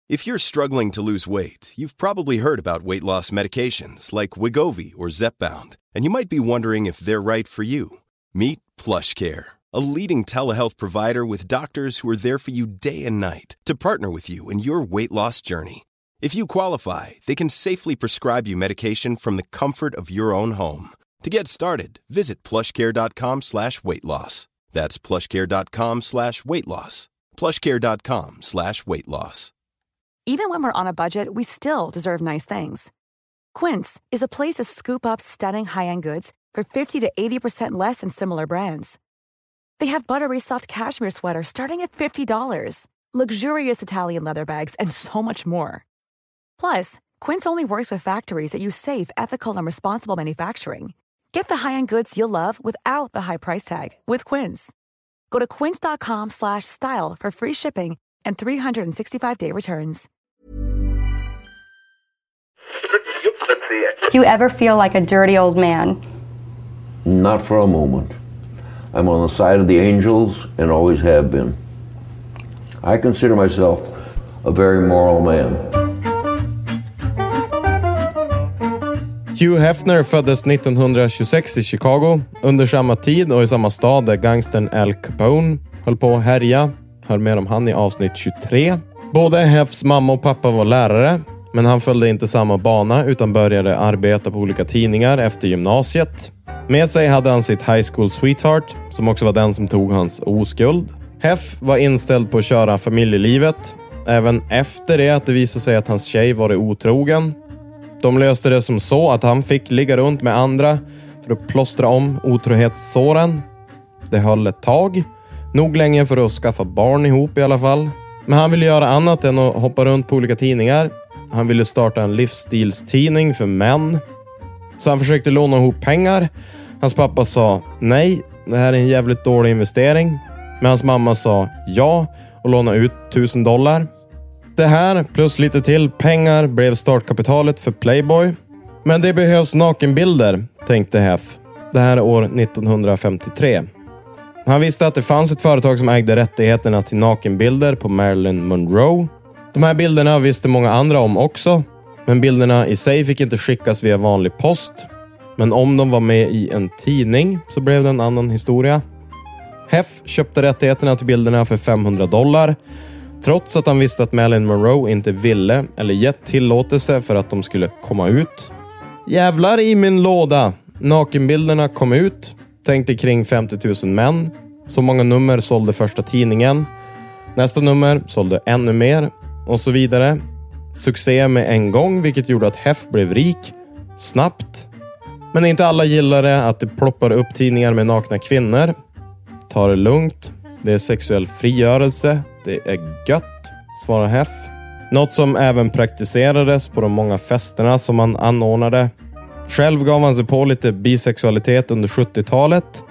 If you're struggling to lose weight, you've probably heard about weight loss medications like Wegovy or Zepbound, and you might be wondering if they're right for you. Meet PlushCare, a leading telehealth provider with doctors who are there for you day and night to partner with you in your weight loss journey. If you qualify, they can safely prescribe you medication from the comfort of your own home. To get started, visit plushcare.com/weightloss. That's plushcare.com/weightloss. plushcare.com/weightloss. Even when we're on a budget, we still deserve nice things. Quince is a place to scoop up stunning high-end goods for 50 to 80% less than similar brands. They have buttery soft cashmere sweaters starting at $50, luxurious Italian leather bags, and so much more. Plus, Quince only works with factories that use safe, ethical, and responsible manufacturing. Get the high-end goods you'll love without the high price tag with Quince. Go to quince.com/style for free shipping and 365-day returns. Do you ever feel like a dirty old man? Not for a moment. I'm on the side of the angels and always have been. I consider myself a very moral man. Hugh Hefner föddes 1926 i Chicago, under samma tid och i samma stad där gangstern Al Capone höll på att härja. Hör mer om han i avsnitt 23. Både Heffs mamma och pappa var lärare, men han följde inte samma bana utan började arbeta på olika tidningar efter gymnasiet. Med sig hade han sitt high school sweetheart, som också var den som tog hans oskuld. Heff var inställd på att köra familjelivet, även efter det att det visade sig att hans tjej var otrogen. De löste det som så att han fick ligga runt med andra för att plåstra om otrohetssåren. Det höll ett tag, nog länge för att skaffa barn ihop i alla fall. Men han ville göra annat än att hoppa runt på olika tidningar. Han ville starta en livsstilstidning för män. Så han försökte låna ihop pengar. Hans pappa sa nej, det här är en jävligt dålig investering. Men hans mamma sa ja och låna ut $1000. Det här plus lite till pengar blev startkapitalet för Playboy. Men det behövs nakenbilder, tänkte Heff. Det här är år 1953. Han visste att det fanns ett företag som ägde rättigheterna till nakenbilder på Marilyn Monroe. De här bilderna visste många andra om också. Men bilderna i sig fick inte skickas via vanlig post. Men om de var med i en tidning så blev det en annan historia. Heff köpte rättigheterna till bilderna för $500. Trots att han visste att Marilyn Monroe inte ville eller gett tillåtelse för att de skulle komma ut. Jävlar i min låda. Nakenbilderna kom ut. Tänkte kring 50 000 män. Så många nummer sålde första tidningen. Nästa nummer sålde ännu mer. Och så vidare. Succé med en gång, vilket gjorde att Heff blev rik. Snabbt. Men inte alla gillade att det ploppar upp tidningar med nakna kvinnor. Ta det lugnt. Det är sexuell frigörelse. Det är gött, svarar Heff. Något som även praktiserades på de många festerna som han anordnade. Själv gav han sig på lite bisexualitet under 70-talet.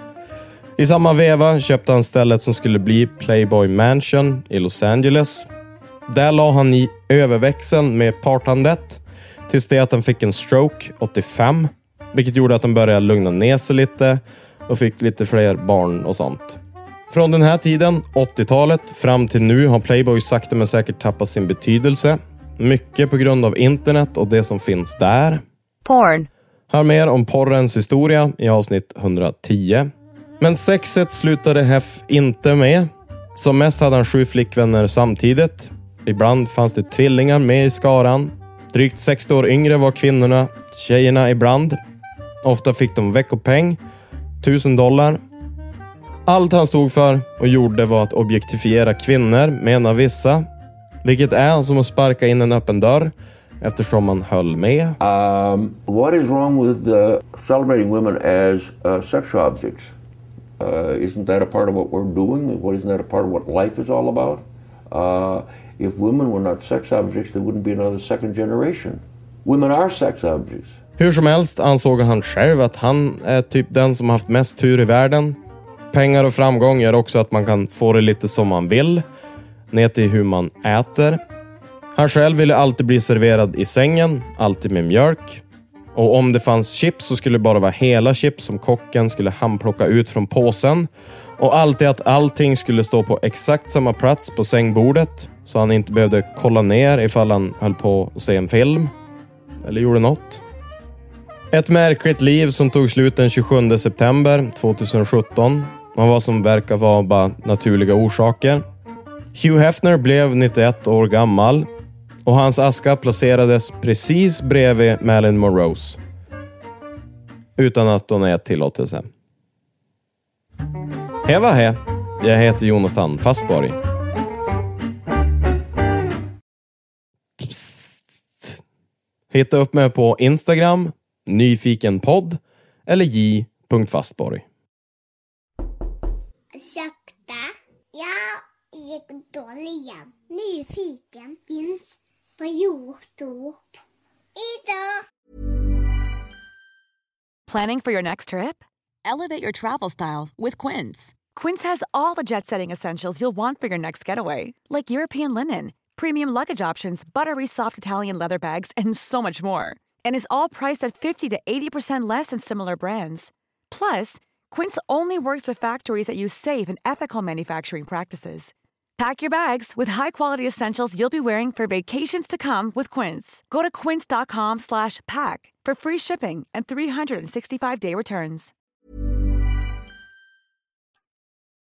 I samma veva köpte han stället som skulle bli Playboy Mansion i Los Angeles. Där la han i överväxeln med partandet tills det att han fick en stroke 85. Vilket gjorde att han började lugna ner sig lite och fick lite fler barn och sånt. Från den här tiden, 80-talet, fram till nu har Playboy sakta men säkert tappat sin betydelse. Mycket på grund av internet och det som finns där. Porn. Hör mer om porrens historia i avsnitt 110. Men sexet slutade Heff inte med. Som mest hade han 7 flickvänner samtidigt. Ibland fanns det tvillingar med i skaran. Drygt 60 år yngre var kvinnorna, tjejerna ibland. Ofta fick de veckopeng, $1000. Allt han stod för och gjorde var att objektifiera kvinnor, menar vissa. Vilket är som att sparka in en öppen dörr, eftersom man höll med. What is wrong with celebrating women as sex objects? Isn't that a part of what we're doing? Isn't that a part of what life is all about? If women were not sex objects, there wouldn't be another second generation. Women are sex objects. Hur som helst ansåg han själv att han är typ den som haft mest tur i världen. Pengar och framgång gör också att man kan få det lite som man vill. Ner till hur man äter. Han själv ville alltid bli serverad i sängen, alltid med mjölk. Och om det fanns chips så skulle det bara vara hela chips som kocken skulle handplocka ut från påsen. Och alltid att allting skulle stå på exakt samma plats på sängbordet. så han inte behövde kolla ner ifall han höll på att se en film eller gjorde något. Ett märkligt liv som tog slut den 27 september 2017 och vad som verkar vara bara naturliga orsaker. Hugh Hefner blev 91 år gammal och hans aska placerades precis bredvid Marilyn Monroes utan att hon är tillåtelse. Hej vad hej, jag heter Jonathan Fastborg. Hitta upp mig på Instagram, nyfikenpodd eller j.fastborg. Ursäkta, jag gick dåligen. Nyfiken finns på YouTube. Idag. Planning for your next trip? Elevate your travel style with Quince. Quince has all the jet-setting essentials you'll want for your next getaway, like European linen, premium luggage options, buttery soft Italian leather bags, and so much more. And is all priced at 50 to 80% less than similar brands. Plus, Quince only works with factories that use safe and ethical manufacturing practices. Pack your bags with high-quality essentials you'll be wearing for vacations to come with Quince. Go to quince.com/pack for free shipping and 365-day returns.